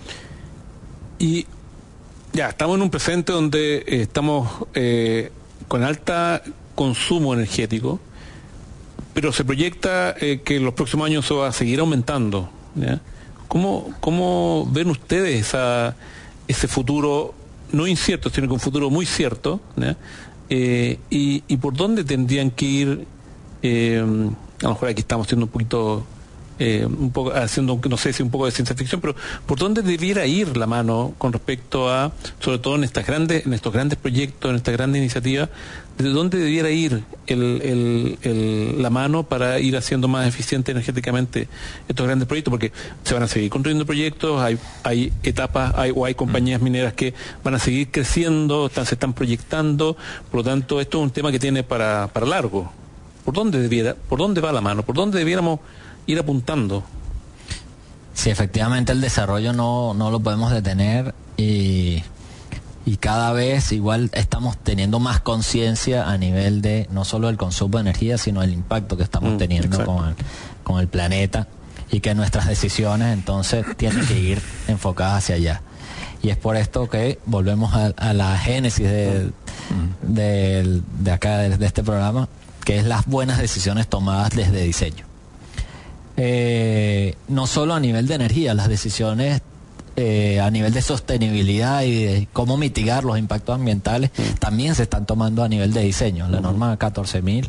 Y ya estamos en un presente donde estamos con alta consumo energético, pero se proyecta que en los próximos años eso va a seguir aumentando, ¿ya? ¿Cómo ven ustedes ese futuro no incierto, sino que un futuro muy cierto, ¿ya? Y por dónde tendrían que ir? A lo mejor aquí estamos haciendo un poco haciendo, no sé si un poco de ciencia ficción, pero ¿por dónde debiera ir la mano con respecto a, sobre todo en estos grandes proyectos, en estas grandes iniciativas, de dónde debiera ir la mano para ir haciendo más eficiente energéticamente estos grandes proyectos? Porque se van a seguir construyendo proyectos, hay etapas, hay compañías mineras que van a seguir creciendo, se están proyectando, por lo tanto esto es un tema que tiene para largo. ¿Por dónde va la mano? ¿Por dónde debiéramos ir apuntando? Sí, efectivamente el desarrollo no lo podemos detener, y cada vez igual estamos teniendo más conciencia a nivel de no solo el consumo de energía, sino el impacto que estamos teniendo con el planeta, y que nuestras decisiones entonces tienen que ir enfocadas hacia allá. Y es por esto que volvemos a la génesis de acá, de este programa, que es las buenas decisiones tomadas desde diseño. No solo a nivel de energía, las decisiones a nivel de sostenibilidad y de cómo mitigar los impactos ambientales también se están tomando a nivel de diseño. La norma 14.000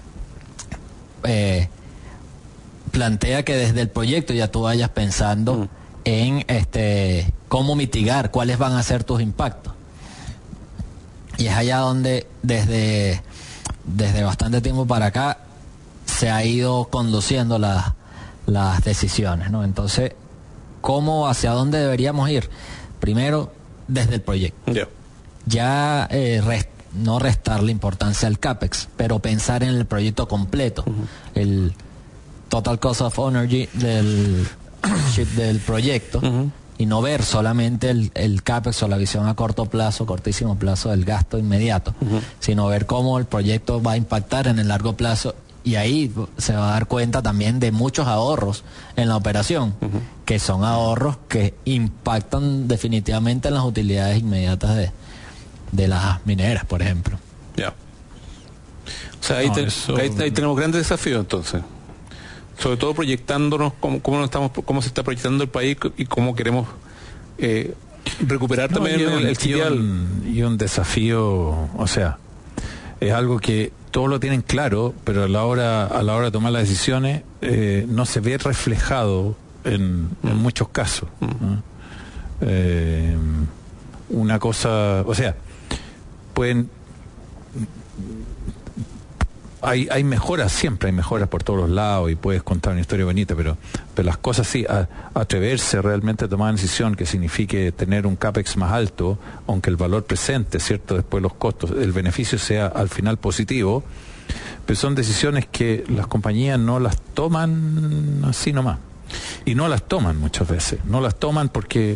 plantea que desde el proyecto ya tú vayas pensando en cómo mitigar, cuáles van a ser tus impactos. Y es allá donde desde bastante tiempo para acá se ha ido conduciendo las decisiones, ¿no? Entonces, hacia dónde deberíamos ir? Primero, desde el proyecto. Ya no restarle importancia al CAPEX, pero pensar en el proyecto completo, el Total Cost of Ownership del proyecto, y no ver solamente el CAPEX o la visión a cortísimo plazo del gasto inmediato, sino ver cómo el proyecto va a impactar en el largo plazo. Y ahí se va a dar cuenta también de muchos ahorros en la operación, que son ahorros que impactan definitivamente en las utilidades inmediatas de las mineras, por ejemplo. O sea, ahí tenemos grandes desafíos entonces. Sobre todo proyectándonos cómo se está proyectando el país y cómo queremos recuperar también el filial. Y un desafío, o sea, es algo que todos lo tienen claro, pero a la hora de tomar las decisiones no se ve reflejado en muchos casos, ¿no? Una cosa, o sea, hay mejoras, siempre hay mejoras por todos los lados, y puedes contar una historia bonita, pero las cosas sí, atreverse realmente a tomar una decisión que signifique tener un CAPEX más alto, aunque el valor presente, ¿cierto?, después los costos, el beneficio sea al final positivo, pero son decisiones que las compañías no las toman así nomás, y no las toman muchas veces, no las toman porque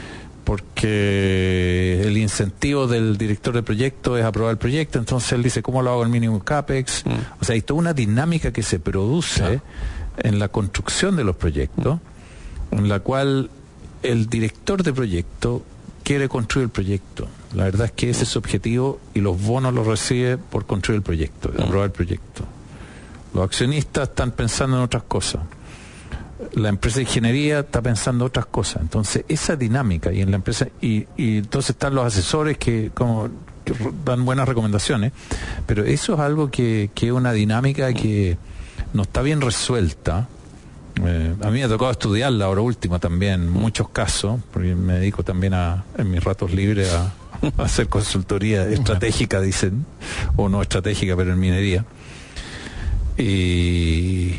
el incentivo del director de proyecto es aprobar el proyecto, entonces él dice, ¿cómo lo hago el mínimo CAPEX? O sea, hay toda una dinámica que se produce en la construcción de los proyectos, en la cual el director de proyecto quiere construir el proyecto. La verdad es que ese es su objetivo, y los bonos los recibe por construir el proyecto, aprobar el proyecto. Los accionistas están pensando en otras cosas. La empresa de ingeniería está pensando otras cosas. Entonces esa dinámica, y en la empresa y entonces están los asesores que dan buenas recomendaciones, pero eso es algo que es una dinámica que no está bien resuelta. A mí me ha tocado estudiarla ahora último también, muchos casos, porque me dedico también en mis ratos libres a hacer consultoría estratégica, dicen, o no estratégica, pero en minería. Y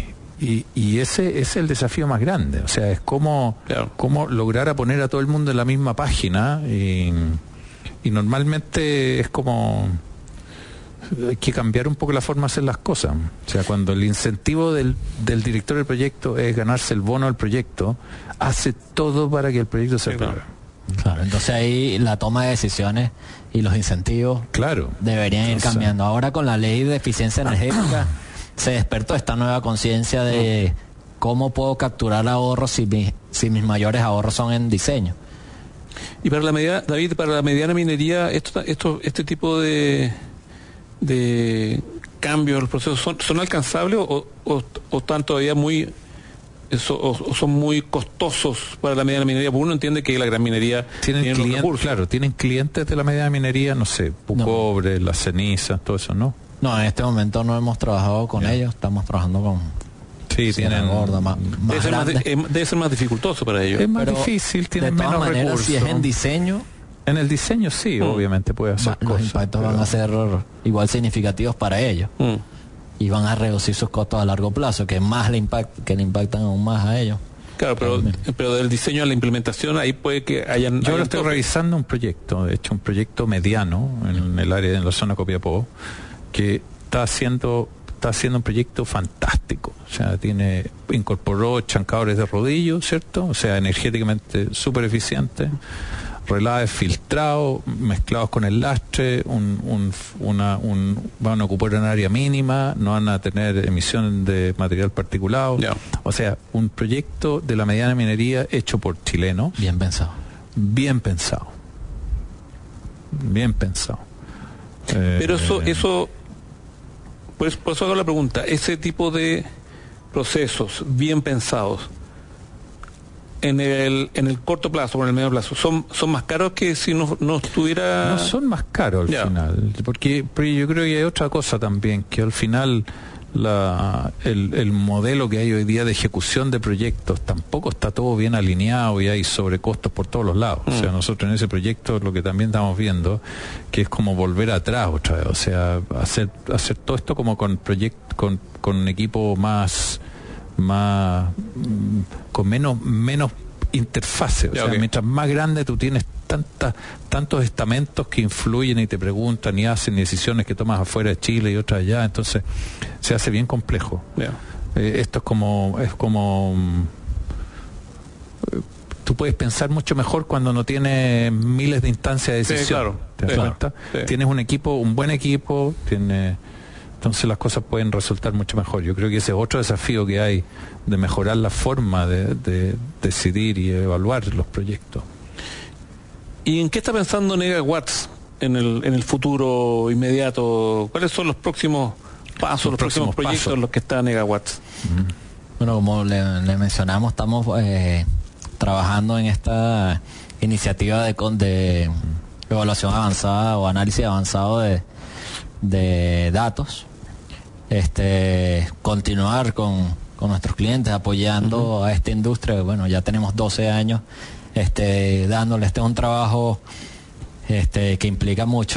Y ese es el desafío más grande, o sea, es cómo lograr a poner a todo el mundo en la misma página y normalmente es como hay que cambiar un poco la forma de hacer las cosas. O sea, cuando el incentivo del director del proyecto es ganarse el bono del proyecto, hace todo para que el proyecto se apruebe. Claro, entonces ahí la toma de decisiones y los incentivos deberían ir cambiando. Ahora con la ley de eficiencia energética se despertó esta nueva conciencia de cómo puedo capturar ahorros si mis mayores ahorros son en diseño. Y para la David, para la mediana minería, este tipo de cambios en los procesos son alcanzables o están todavía o son muy costosos para la mediana minería? Porque uno entiende que la gran minería tienen clientes, tienen clientes de la mediana minería, no sé, cobre, las cenizas, todo eso, ¿no? No, en este momento no hemos trabajado con ellos, estamos trabajando con tienen gorda, más debe ser más dificultoso para ellos. Es más difícil, tienen menos recursos. Si es en diseño, en el diseño sí, obviamente puede hacer los impactos van a ser igual significativos para ellos y van a reducir sus costos a largo plazo, que más le impactan aún más a ellos. Claro, pero del diseño a la implementación ahí puede que hayan... Yo ahora estoy revisando un proyecto, de hecho un proyecto mediano en el área de la zona Copiapó, que está haciendo un proyecto fantástico. O sea, incorporó chancadores de rodillo, ¿cierto? O sea, energéticamente súper eficiente, relaves filtrados, mezclados con el lastre, van a ocupar un área mínima, no van a tener emisión de material particulado. O sea, un proyecto de la mediana minería hecho por chilenos. Bien pensado. Pero eso pues por eso hago la pregunta, ese tipo de procesos bien pensados en el corto plazo o en el medio plazo son más caros que si no estuviera... No son más caros al final, porque yo creo que hay otra cosa también, que al final el modelo que hay hoy día de ejecución de proyectos tampoco está todo bien alineado y hay sobrecostos por todos los lados. O sea, nosotros en ese proyecto lo que también estamos viendo que es como volver atrás otra vez, o sea, hacer todo esto como con un equipo más con menos interfase, o sea, mientras más grande tú tienes tantos estamentos que influyen y te preguntan y hacen decisiones que tomas afuera de Chile y otras allá, entonces se hace bien complejo. Esto es como tú puedes pensar mucho mejor cuando no tienes miles de instancias de decisión. ¿Te das cuenta? Tienes un buen equipo, entonces las cosas pueden resultar mucho mejor. Yo creo que ese es otro desafío que hay, de mejorar la forma de decidir y evaluar los proyectos. ¿Y en qué está pensando Negawatts en el futuro inmediato? ¿Cuáles son los próximos pasos, los próximos proyectos en los que está Negawatts? Bueno, como le mencionamos, estamos trabajando en esta iniciativa de evaluación avanzada o análisis avanzado de datos. Continuar con nuestros clientes apoyando a esta industria. Bueno, ya tenemos 12 años dándole. Este es un trabajo que implica mucha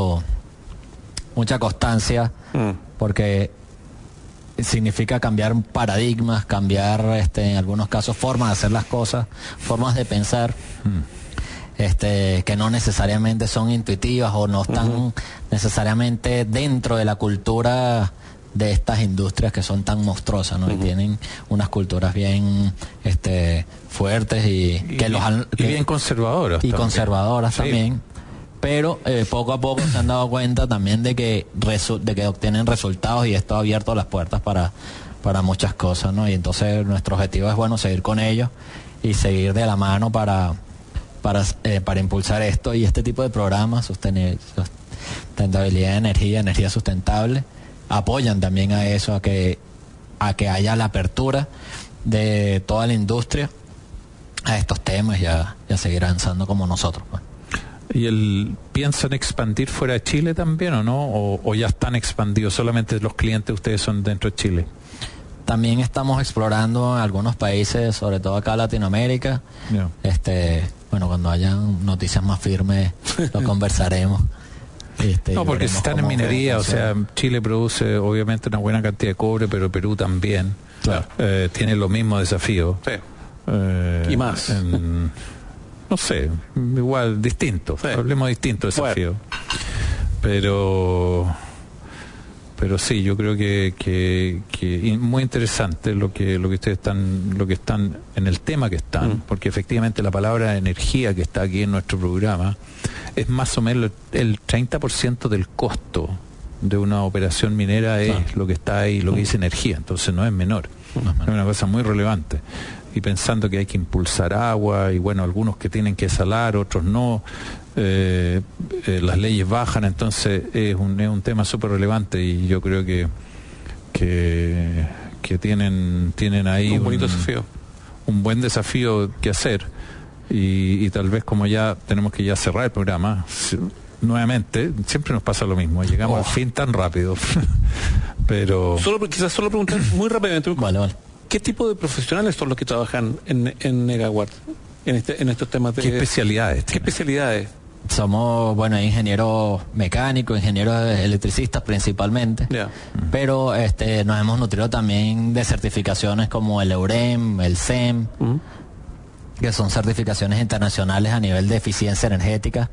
constancia, porque significa cambiar paradigmas, cambiar en algunos casos formas de hacer las cosas, formas de pensar que no necesariamente son intuitivas o no están necesariamente dentro de la cultura de estas industrias que son tan monstruosas, ¿no? Y tienen unas culturas bien fuertes y bien conservadoras. Y conservadoras también. Pero poco a poco se han dado cuenta también de que obtienen resultados, y esto ha abierto las puertas para muchas cosas, ¿no? Y entonces nuestro objetivo es, seguir con ellos y seguir de la mano para impulsar esto y este tipo de programas, sustentabilidad de energía sustentable, apoyan también a eso, a que haya la apertura de toda la industria a estos temas y a seguir avanzando como nosotros, pues. ¿Y piensan expandir fuera de Chile también o no? ¿O ya están expandidos? ¿Solamente los clientes de ustedes son dentro de Chile? También estamos explorando en algunos países, sobre todo acá en Latinoamérica. Cuando hayan noticias más firmes lo conversaremos. No, porque si están en minería, o sea, Chile produce obviamente una buena cantidad de cobre, pero Perú también. Claro. Tiene los mismos desafíos. Sí. Y más. No sé, igual, distinto. Sí. Hablemos de distintos desafíos. Bueno. Pero sí, yo creo que muy interesante lo que ustedes están en el tema que están, porque efectivamente la palabra energía que está aquí en nuestro programa es más o menos el 30% del costo de una operación minera es lo que está ahí, lo que dice energía, entonces no es menor, es una cosa muy relevante. Y pensando que hay que impulsar agua, y bueno, algunos que tienen que salar, otros no, las leyes bajan, entonces es un tema súper relevante, y yo creo que tienen ahí un bonito desafío, un buen desafío que hacer, y tal vez, como ya tenemos que ya cerrar el programa nuevamente, siempre nos pasa lo mismo, llegamos al fin tan rápido. Pero quizás solo preguntar muy rápidamente, vale. ¿Qué tipo de profesionales son los que trabajan en Negawatt, en estos temas de... ¿Qué especialidades? ¿Qué especialidades? Somos, ingenieros mecánicos, ingenieros electricistas principalmente, pero nos hemos nutrido también de certificaciones como el EUREM, el CEM, que son certificaciones internacionales a nivel de eficiencia energética,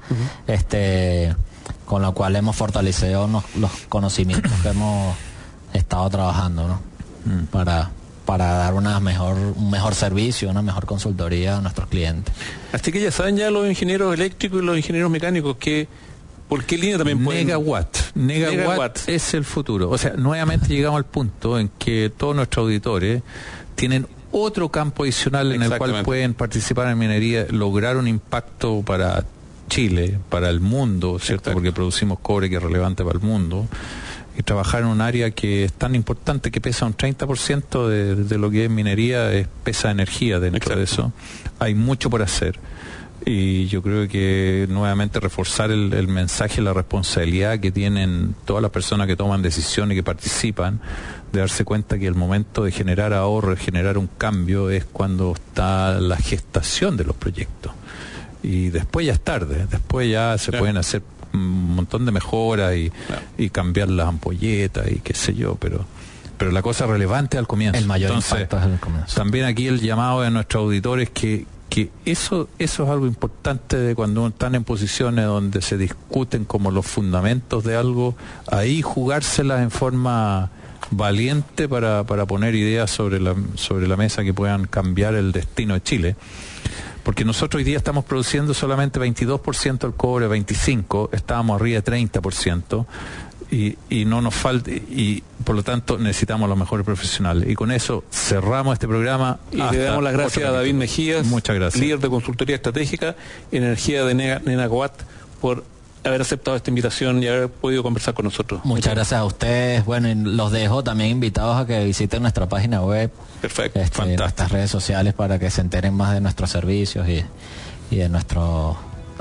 con lo cual hemos fortalecido los conocimientos que hemos estado trabajando, ¿no? Para dar un mejor servicio, una mejor consultoría a nuestros clientes. Así que ya saben ya los ingenieros eléctricos y los ingenieros mecánicos ¿por qué línea también pueden? Negawatt es el futuro. O sea, nuevamente llegamos al punto en que todos nuestros auditores tienen otro campo adicional en el cual pueden participar en minería, lograr un impacto para Chile, para el mundo, ¿cierto? Porque producimos cobre que es relevante para el mundo, y trabajar en un área que es tan importante, que pesa un 30% de lo que es minería, pesa energía dentro de eso. Hay mucho por hacer, y yo creo que nuevamente reforzar el mensaje, la responsabilidad que tienen todas las personas que toman decisiones y que participan, de darse cuenta que el momento de generar ahorro, de generar un cambio, es cuando está la gestación de los proyectos, y después ya es tarde, después ya se pueden hacer un montón de mejoras y cambiar las ampolletas y qué sé yo, pero la cosa relevante al comienzo. El mayor impacto es al comienzo. También aquí el llamado de nuestros auditores que eso es algo importante, de cuando están en posiciones donde se discuten como los fundamentos de algo, ahí jugárselas en forma valiente para poner ideas sobre la mesa que puedan cambiar el destino de Chile. Porque nosotros hoy día estamos produciendo solamente 22% del cobre, 25%, estábamos arriba de 30%, y no nos falta, y por lo tanto necesitamos los mejores profesionales. Y con eso cerramos este programa. Y le damos las gracias a David Mejías, muchas gracias, líder de consultoría estratégica, energía de Negawatt, por haber aceptado esta invitación y haber podido conversar con nosotros. Muchas gracias a ustedes. Bueno, y los dejo también invitados a que visiten nuestra página web. Perfecto, nuestras redes sociales, para que se enteren más de nuestros servicios y de nuestros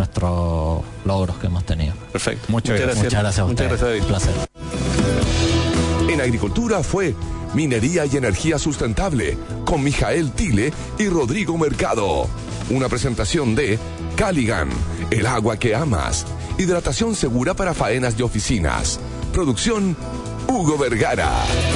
logros que hemos tenido. Perfecto. Muchas gracias a ustedes. Muchas gracias, David. Un placer. En Agricultura fue Minería y Energía Sustentable con Mijael Tille y Rodrigo Mercado. Una presentación de Caligan, el agua que amas. Hidratación segura para faenas de oficinas. Producción Hugo Vergara.